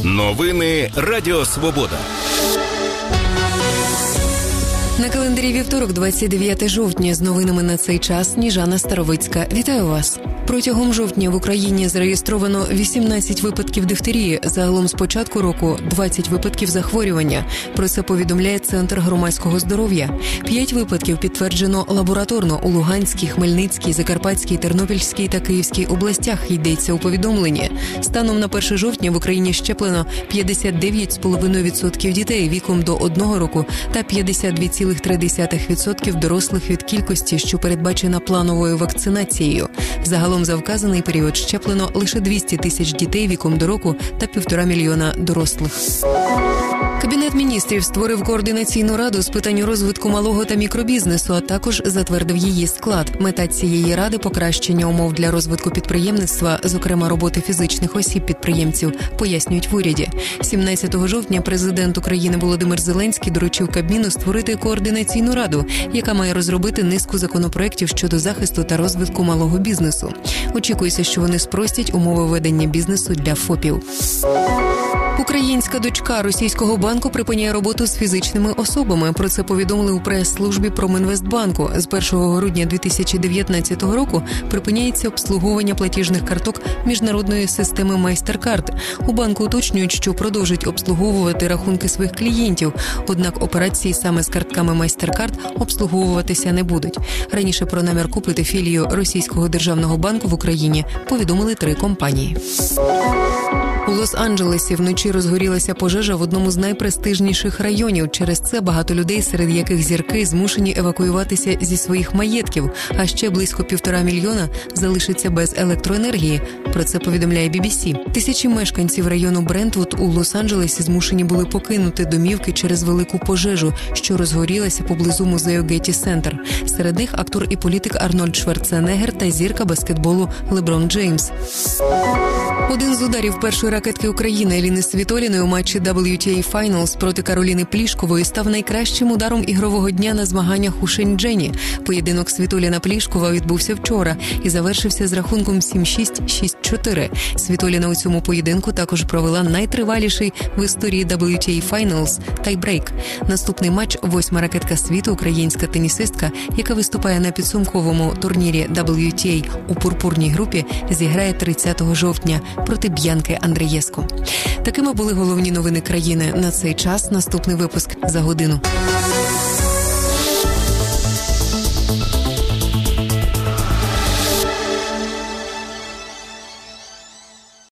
Новини Радіо Свобода. На календарі вівторок, 29 жовтня. З новинами на цей час Сніжана Старовицька. Вітаю вас. Протягом жовтня в Україні зареєстровано 18 випадків дифтерії. Загалом з початку року 20 випадків захворювання. Про це повідомляє Центр громадського здоров'я. 5 випадків підтверджено лабораторно у Луганській, Хмельницькій, Закарпатській, Тернопільській та Київській областях, йдеться у повідомленні. Станом на 1 жовтня в Україні щеплено 59,5% дітей віком до 1 року та 52,3% дорослих від кількості, що передбачена плановою вакцинацією. Загалом за вказаний період щеплено лише 200 тисяч дітей віком до року та 1,5 мільйона дорослих. Кабінет міністрів створив координаційну раду з питань розвитку малого та мікробізнесу, а також затвердив її склад. Мета цієї ради – покращення умов для розвитку підприємництва, зокрема роботи фізичних осіб-підприємців, пояснюють в уряді. 17 жовтня президент України Володимир Зеленський доручив Кабміну створити координаційну раду, яка має розробити низку законопроєктів щодо захисту та розвитку малого бізнесу. Очікується, що вони спростять умови ведення бізнесу для ФОПів. Українська дочка російського банку припиняє роботу з фізичними особами. Про це повідомили у прес-службі Промінвестбанку. З 1 грудня 2019 року припиняється обслуговування платіжних карток міжнародної системи MasterCard. У банку уточнюють, що продовжать обслуговувати рахунки своїх клієнтів, однак операції саме з картками MasterCard обслуговуватися не будуть. Раніше про намір купити філію російського державного банку в Україні повідомили 3 компанії. У Лос-Анджелесі вночі розгорілася пожежа в одному з найпрестижніших районів. Через це багато людей, серед яких зірки, змушені евакуюватися зі своїх маєтків, а ще близько 1,5 мільйона залишиться без електроенергії. Про це повідомляє BBC. Тисячі мешканців району Брентвуд у Лос-Анджелесі змушені були покинути домівки через велику пожежу, що розгорілася поблизу музею Гетті Центр. Серед них актор і політик Арнольд Шварценеггер та зірка баскетболу Леброн Джеймс. Один з ударів першої ракетки України Еліни Світоліної у матчі WTA Finals проти Кароліни Плішкової став найкращим ударом ігрового дня на змаганнях у Шенчжені. Поєдинок Світоліна-Плішкова відбувся вчора і завершився з рахунком 7-6, 6-4. Світоліна у цьому поєдинку також провела найтриваліший в історії WTA Finals тайбрейк. Наступний матч – 8-ма ракетка світу, українська тенісистка, яка виступає на підсумковому турнірі WTA у пурпурній групі, зіграє 30 жовтня проти Б'янки Андрієску. Такими були головні новини країни на цей час. Наступний випуск за годину.